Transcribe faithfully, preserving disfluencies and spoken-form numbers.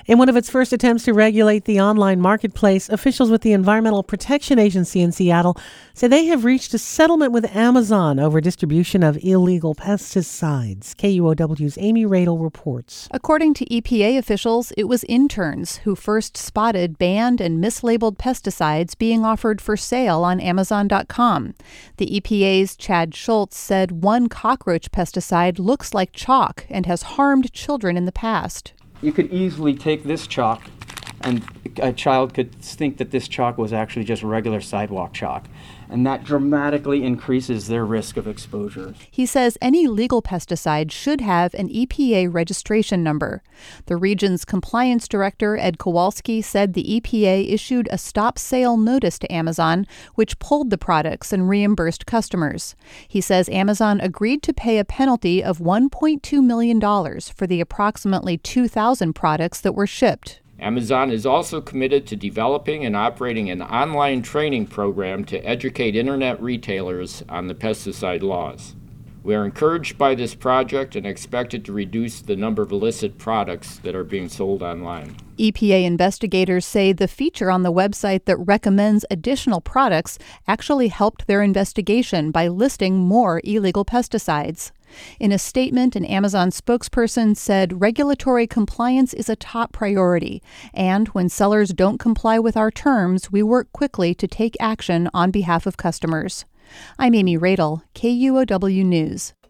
In one of its first attempts to regulate the online marketplace, officials with the Environmental Protection Agency in Seattle say they have reached a settlement with Amazon over distribution of illegal pesticides. K U O W's Amy Radel reports. According to E P A officials, it was interns who first spotted banned and mislabeled pesticides being offered for sale on Amazon dot com. The E P A's Chad Schultz said one cockroach pesticide looks like chalk and has harmed children in the past. You could easily take this chalk, and a child could think that this chalk was actually just regular sidewalk chalk, and that dramatically increases their risk of exposure. He says any legal pesticide should have an E P A registration number. The region's compliance director, Ed Kowalski, said the E P A issued a stop sale notice to Amazon, which pulled the products and reimbursed customers. He says Amazon agreed to pay a penalty of one point two million dollars for the approximately two thousand products that were shipped. Amazon is also committed to developing and operating an online training program to educate internet retailers on the pesticide laws. We are encouraged by this project and expect it to reduce the number of illicit products that are being sold online. E P A investigators say the feature on the website that recommends additional products actually helped their investigation by listing more illegal pesticides. In a statement, an Amazon spokesperson said regulatory compliance is a top priority, and when sellers don't comply with our terms, we work quickly to take action on behalf of customers. I'm Amy Radel, K U O W News.